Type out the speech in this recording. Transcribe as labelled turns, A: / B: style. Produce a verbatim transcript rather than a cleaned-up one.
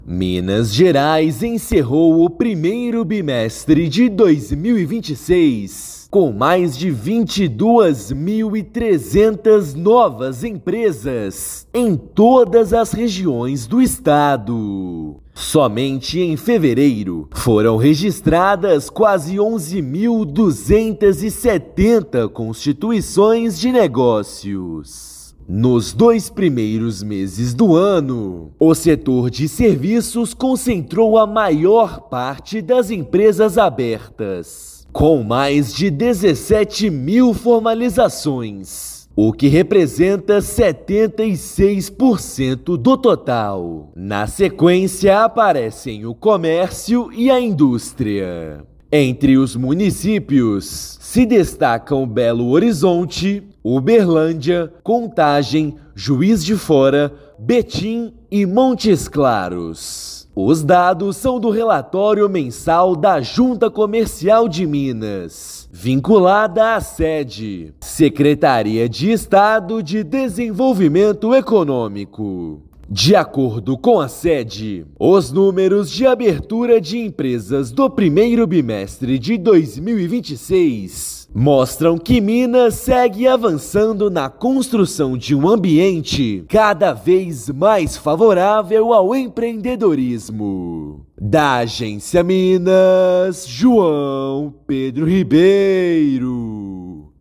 A: Minas Gerais encerrou o primeiro bimestre de dois mil e vinte e seis com mais de vinte e duas mil e trezentas novas empresas em todas as regiões do estado. Somente em fevereiro foram registradas quase onze mil duzentas e setenta constituições de negócios. Nos dois primeiros meses do ano, o setor de serviços concentrou a maior parte das empresas abertas, com mais de dezessete mil formalizações, o que representa setenta e seis por cento do total. Na sequência aparecem o comércio e a indústria. Entre os municípios se destacam Belo Horizonte, Uberlândia, Contagem, Juiz de Fora, Betim e Montes Claros. Os dados são do relatório mensal da Junta Comercial de Minas, vinculada à sede, Secretaria de Estado de Desenvolvimento Econômico. De acordo com a sede, os números de abertura de empresas do primeiro bimestre de dois mil e vinte e seis mostram que Minas segue avançando na construção de um ambiente cada vez mais favorável ao empreendedorismo. Da Agência Minas, João Pedro Ribeiro.